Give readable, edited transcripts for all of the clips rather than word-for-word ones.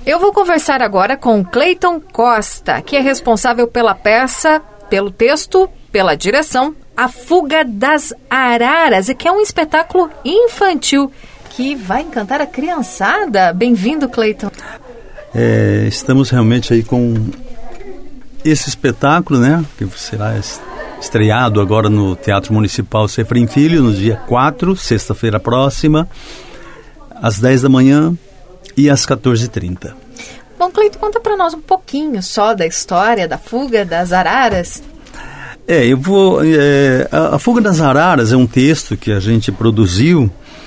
Eu vou conversar agora com Cleiton Costa, que é responsável pela peça, pelo texto, pela direção, A Fuga das Araras, e que é um espetáculo infantil que vai encantar a criançada. Bem-vindo, Cleiton. Estamos realmente aí com esse espetáculo, né, que será estreado agora no Teatro Municipal Sefrim Filho, no dia 4, sexta-feira próxima, às 10 da manhã e às 14h30. Bom, Cleiton, conta para nós um pouquinho só da história da Fuga das Araras. A Fuga das Araras é um texto que a gente produziu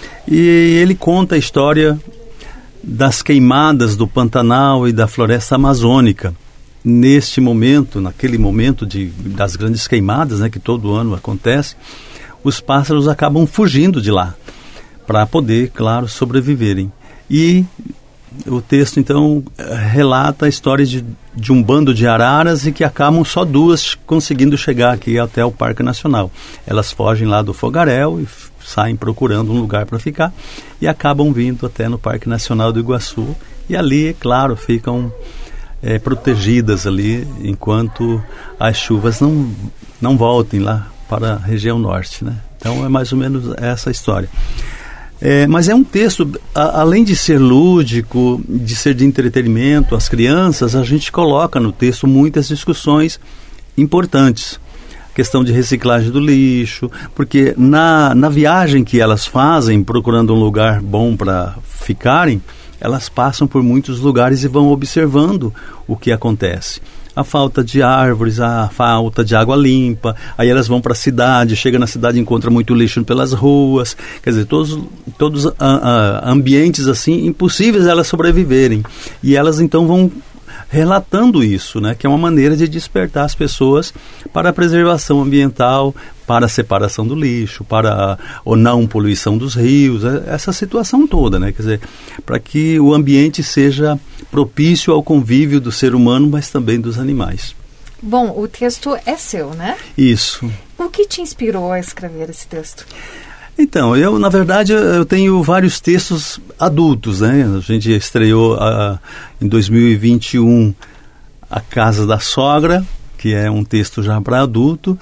e ele conta a história das queimadas do Pantanal e da floresta amazônica. Neste momento, naquele momento das grandes queimadas, né, que todo ano acontece, os pássaros acabam fugindo de lá para poder, claro, sobreviverem. E o texto, então, relata a história de um bando de araras e que acabam só duas conseguindo chegar aqui até o Parque Nacional. Elas fogem lá do fogaréu e saem procurando um lugar para ficar e acabam vindo até no Parque Nacional do Iguaçu. E ali, é claro, ficam protegidas ali enquanto as chuvas não voltem lá para a região norte, né? Então é mais ou menos essa história. Mas é um texto, além de ser lúdico, de ser de entretenimento, as crianças, a gente coloca no texto muitas discussões importantes. Questão de reciclagem do lixo, porque na viagem que elas fazem, procurando um lugar bom para ficarem, elas passam por muitos lugares e vão observando o que acontece. A falta de árvores, a falta de água limpa, aí elas vão para a cidade, chega na cidade e encontra muito lixo pelas ruas, quer dizer, todos ambientes assim, impossíveis elas sobreviverem. E elas então vão relatando isso, né, que é uma maneira de despertar as pessoas para a preservação ambiental, para a separação do lixo, para a não poluição dos rios, essa situação toda, né, quer dizer, para que o ambiente seja propício ao convívio do ser humano, mas também dos animais. Bom, o texto é seu, né? Isso. O que te inspirou a escrever esse texto? Então, na verdade, eu tenho vários textos adultos, né? A gente estreou em 2021 A Casa da Sogra, que é um texto já para adulto,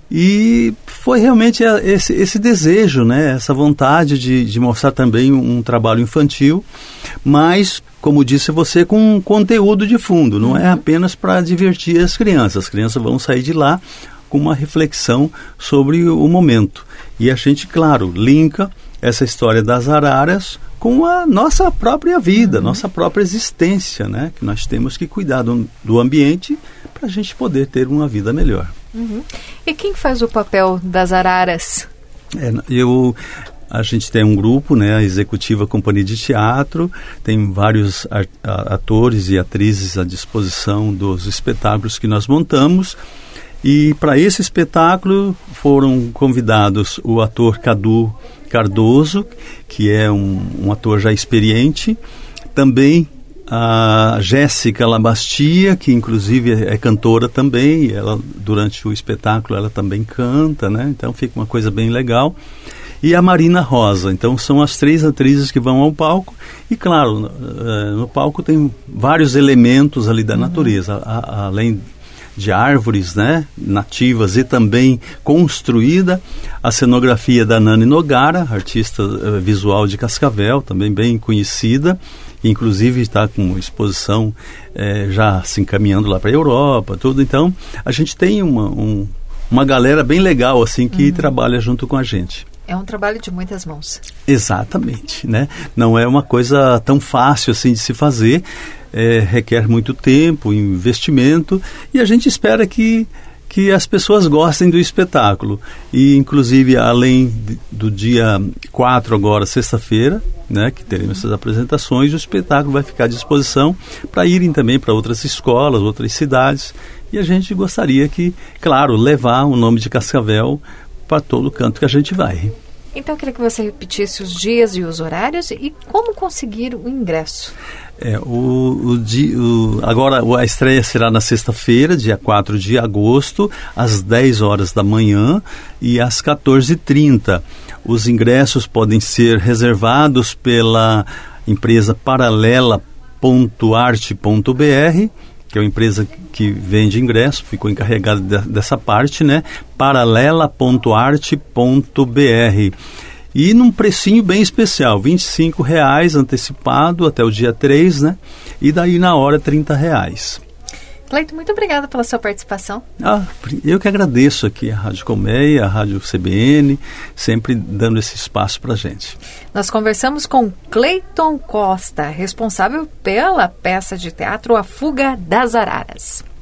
e foi realmente esse desejo, né? Essa vontade de mostrar também um trabalho infantil, mas, como disse você, com um conteúdo de fundo, não é apenas para divertir as crianças vão sair de lá com uma reflexão sobre o momento. E a gente, claro, linka essa história das araras com a nossa própria vida, nossa própria existência, né? Que nós temos que cuidar do ambiente para a gente poder ter uma vida melhor. E quem faz o papel das araras? A gente tem um grupo, né, a Executiva Companhia de Teatro, tem vários atores e atrizes à disposição dos espetáculos que nós montamos. E para esse espetáculo foram convidados o ator Cadu Cardoso, que é um ator já experiente, também a Jéssica Labastia, que inclusive é cantora também, ela, durante o espetáculo ela também canta, né? Então fica uma coisa bem legal. E a Marina Rosa, então são as 3 atrizes que vão ao palco, e claro, no palco tem vários elementos ali da natureza, além de árvores, né, nativas e também construída, a cenografia da Nani Nogara, artista visual de Cascavel, também bem conhecida, inclusive está com exposição já se encaminhando lá para a Europa, tudo. Então a gente tem uma galera bem legal assim que trabalha junto com a gente. É um trabalho de muitas mãos. Exatamente, né? Não é uma coisa tão fácil assim de se fazer, requer muito tempo, investimento, e a gente espera que as pessoas gostem do espetáculo. E inclusive, além do dia 4 agora, sexta-feira, né, que teremos essas apresentações, o espetáculo vai ficar à disposição para irem também para outras escolas, outras cidades, e a gente gostaria que, claro, levar o nome de Cascavel para todo canto que a gente vai. Então eu queria que você repetisse os dias e os horários e como conseguir o ingresso. Agora a estreia será na sexta-feira, dia 4 de agosto, às 10 horas da manhã e às 14h30. Os ingressos podem ser reservados pela empresa Paralela paralela.arte.br, que é uma empresa que vende ingresso, ficou encarregada dessa parte, né? Paralela.arte.br. E num precinho bem especial, R$ 25,00 antecipado até o dia 3, né? E daí na hora R$ 30,00. Cleiton, muito obrigada pela sua participação. Eu que agradeço aqui a Rádio Colmeia, a Rádio CBN, sempre dando esse espaço para a gente. Nós conversamos com Cleiton Costa, responsável pela peça de teatro A Fuga das Araras.